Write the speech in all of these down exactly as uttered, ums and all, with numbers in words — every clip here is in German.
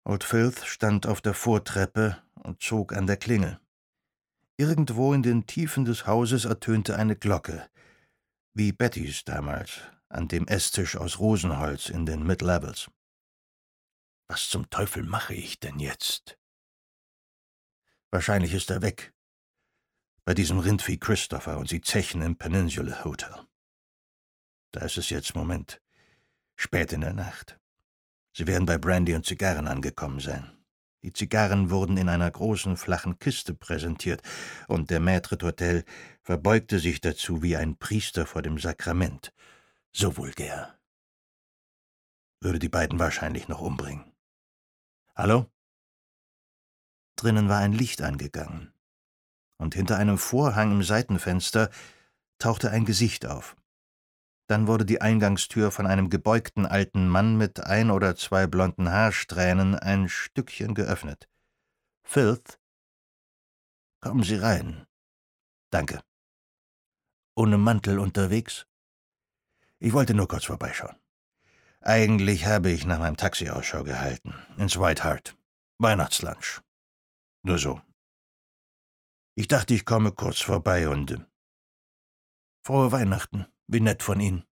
Old Filth stand auf der Vortreppe und zog an der Klingel. Irgendwo in den Tiefen des Hauses ertönte eine Glocke, wie Bettys damals, an dem Esstisch aus Rosenholz in den Mid-Levels. Was zum Teufel mache ich denn jetzt? Wahrscheinlich ist er weg. Bei diesem Rindvieh Christopher und sie zechen im Peninsula Hotel. Da ist es jetzt, Moment, spät in der Nacht. Sie werden bei Brandy und Zigarren angekommen sein. Die Zigarren wurden in einer großen, flachen Kiste präsentiert, und der Maître d'Hôtel verbeugte sich dazu wie ein Priester vor dem Sakrament. So vulgär. Würde die beiden wahrscheinlich noch umbringen. Hallo? Drinnen war ein Licht angegangen, und hinter einem Vorhang im Seitenfenster tauchte ein Gesicht auf. Dann wurde die Eingangstür von einem gebeugten alten Mann mit ein oder zwei blonden Haarsträhnen ein Stückchen geöffnet. »Filth? Kommen Sie rein. Danke. Ohne Mantel unterwegs? Ich wollte nur kurz vorbeischauen. Eigentlich habe ich nach meinem Taxi Ausschau gehalten. Ins White Hart. Weihnachtslunch. Nur so. Ich dachte, ich komme kurz vorbei und... Äh, frohe Weihnachten. Wie nett von Ihnen.«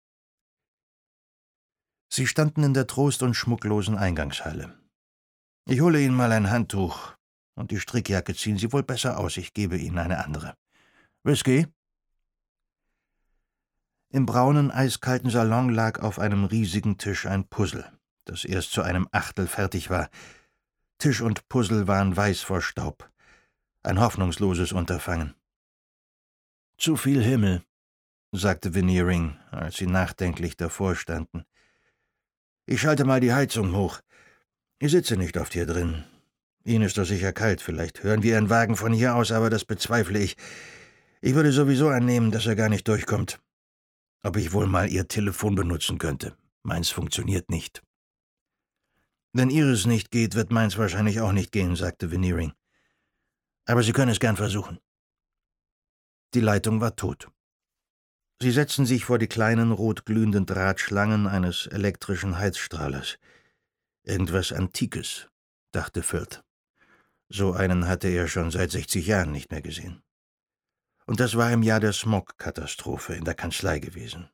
Sie standen in der trost- und schmucklosen Eingangshalle. »Ich hole Ihnen mal ein Handtuch, und die Strickjacke ziehen Sie wohl besser aus. Ich gebe Ihnen eine andere. Whisky?« Im braunen, eiskalten Salon lag auf einem riesigen Tisch ein Puzzle, das erst zu einem Achtel fertig war. Tisch und Puzzle waren weiß vor Staub. Ein hoffnungsloses Unterfangen. »Zu viel Himmel«, sagte Veneering, als sie nachdenklich davor standen. »Ich schalte mal die Heizung hoch. Ich sitze nicht oft hier drin. Ihnen ist doch sicher kalt. Vielleicht hören wir Ihren Wagen von hier aus, aber das bezweifle ich. Ich würde sowieso annehmen, dass er gar nicht durchkommt. Ob ich wohl mal Ihr Telefon benutzen könnte. Meins funktioniert nicht.« »Wenn Ihres nicht geht, wird meins wahrscheinlich auch nicht gehen«, sagte Veneering. »Aber Sie können es gern versuchen.« Die Leitung war tot. Sie setzten sich vor die kleinen, rotglühenden Drahtschlangen eines elektrischen Heizstrahlers. Irgendwas Antikes, dachte Filth. So einen hatte er schon seit sechzig Jahren nicht mehr gesehen. Und das war im Jahr der Smog-Katastrophe in der Kanzlei gewesen.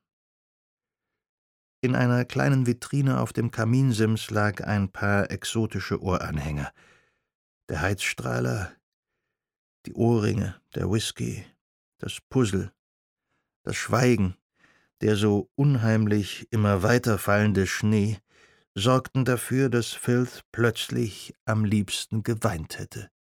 In einer kleinen Vitrine auf dem Kaminsims lag ein paar exotische Ohranhänger. Der Heizstrahler, die Ohrringe, der Whisky, das Puzzle, das Schweigen, der so unheimlich immer weiter fallende Schnee, sorgten dafür, dass Filth plötzlich am liebsten geweint hätte.